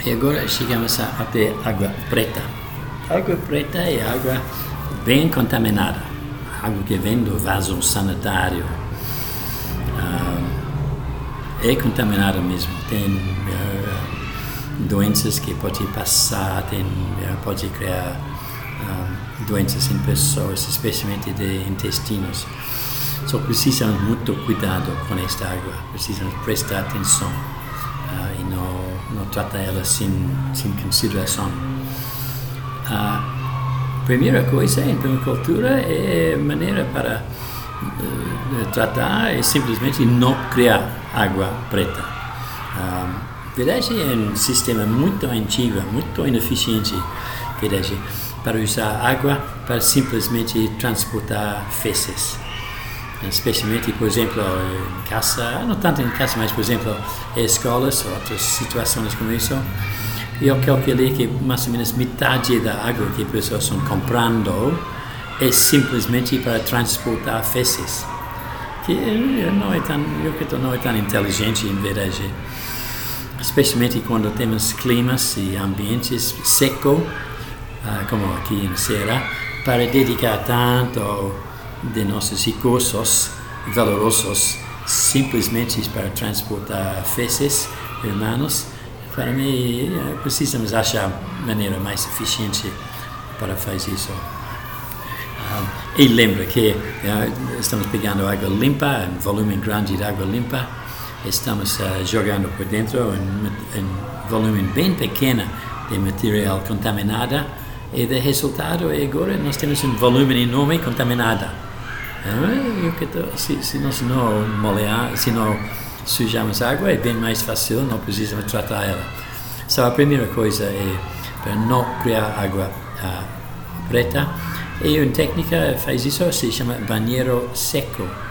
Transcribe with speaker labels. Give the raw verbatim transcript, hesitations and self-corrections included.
Speaker 1: E agora chegamos a, até água preta. Água preta é água bem contaminada, água que vem do vaso sanitário. Uh, é contaminada mesmo, tem uh, doenças que pode passar, tem, uh, pode criar uh, doenças em pessoas, especialmente de intestinos. Só precisamos muito cuidado com esta água, precisamos prestar atenção uh, e não, não tratar ela sem, sem consideração. A primeira coisa em permacultura é a maneira para uh, tratar é simplesmente não criar água preta. Uh, verdade é um sistema muito antigo, muito ineficiente, verdade, para usar água para simplesmente transportar fezes. Especialmente, por exemplo, em casa, não tanto em casa, mas, por exemplo, em escolas ou outras situações como isso. Eu calculei que mais ou menos metade da água que as pessoas estão comprando é simplesmente para transportar fezes. Que não é tão, eu que não é tão inteligente, em verdade. Especialmente quando temos climas e ambientes secos, como aqui em Serra, para dedicar tanto de nossos recursos valorosos simplesmente para transportar fezes humanos. Para mim, precisamos achar maneira mais eficiente para fazer isso. Uh, e lembra que uh, estamos pegando água limpa, um volume grande de água limpa, estamos uh, jogando por dentro um, um volume bem pequeno de material contaminado, e o resultado é agora nós temos um volume enorme contaminado. Eu que tô, se, se nós não molhar, se não sujamos a água, é bem mais fácil, não precisamos tratar ela. Então, a primeira coisa é para não criar água uh, preta. E uma técnica que faz isso se chama banheiro seco.